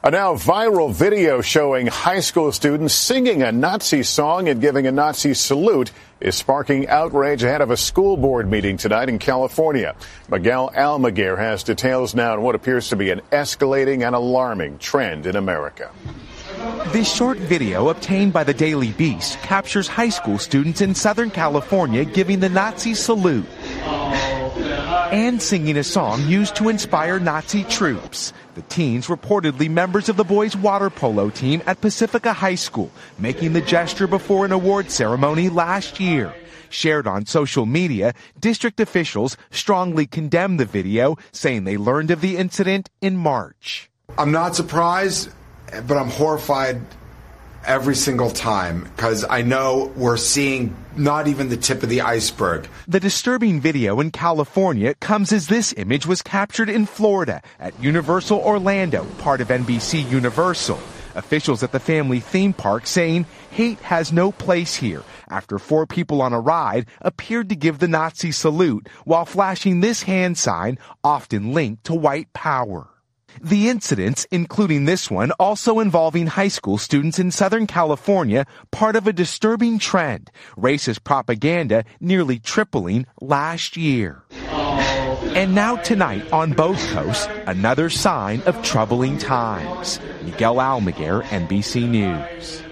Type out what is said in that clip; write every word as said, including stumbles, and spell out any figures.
A now viral video showing high school students singing a Nazi song and giving a Nazi salute is sparking outrage ahead of a school board meeting tonight in California. Miguel Almaguer has details now on what appears to be an escalating and alarming trend in America. This short video obtained by the Daily Beast captures high school students in Southern California giving the Nazi salute and singing a song used to inspire Nazi troops. The teens, reportedly members of the boys' water polo team at Pacifica High School, making the gesture before an award ceremony last year. Shared on social media, district officials strongly condemned the video, saying they learned of the incident in March. I'm not surprised, but I'm horrified every single time because I know we're seeing not even the tip of the iceberg. The disturbing video in California comes as this image was captured in Florida at Universal Orlando, part of N B C Universal. Officials at the family theme park saying hate has no place here after four people on a ride appeared to give the Nazi salute while flashing this hand sign often linked to white power. The incidents, including this one, also involving high school students in Southern California, part of a disturbing trend, racist propaganda nearly tripling last year. And now tonight on both coasts, another sign of troubling times. Miguel Almaguer, N B C News.